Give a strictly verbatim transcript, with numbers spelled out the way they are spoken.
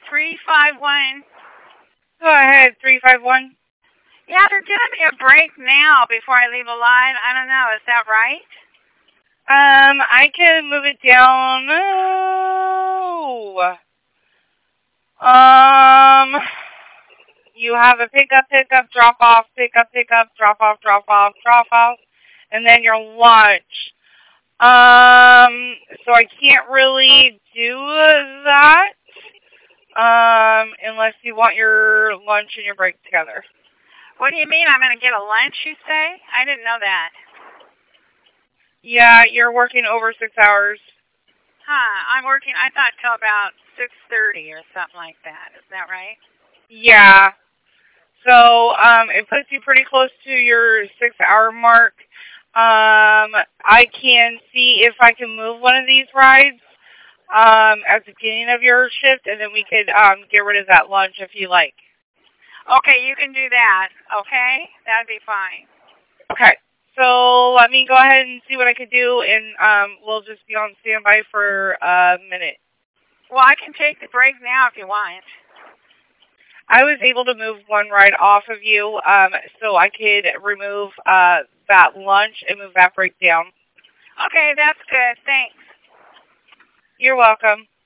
three five one. Go ahead, three five one. Yeah, they're giving me a break now before I leave a line. I don't know. Is that right? Um, I can move it down. No. Um, you have a pickup, pickup, drop off, pickup, pickup, drop off, drop off, drop off, and then your lunch. Um, so I can't really do that. Um, unless you want your lunch and your break together. What do you mean? I'm going to get a lunch, you say? I didn't know that. Yeah, you're working over six hours. Huh, I'm working, I thought, till about six thirty or something like that. Is that right? Yeah. So, um, it puts you pretty close to your six-hour mark. Um, I can see if I can move one of these rides um, at the beginning of your shift, and then we could um, get rid of that lunch if you like. Okay, you can do that. Okay? That'd be fine. Okay. So let me go ahead and see what I can do, and um, we'll just be on standby for a minute. Well, I can take the break now if you want. I was able to move one ride off of you, um, so I could remove uh, that lunch and move that break down. Okay, that's good. Thanks. You're welcome.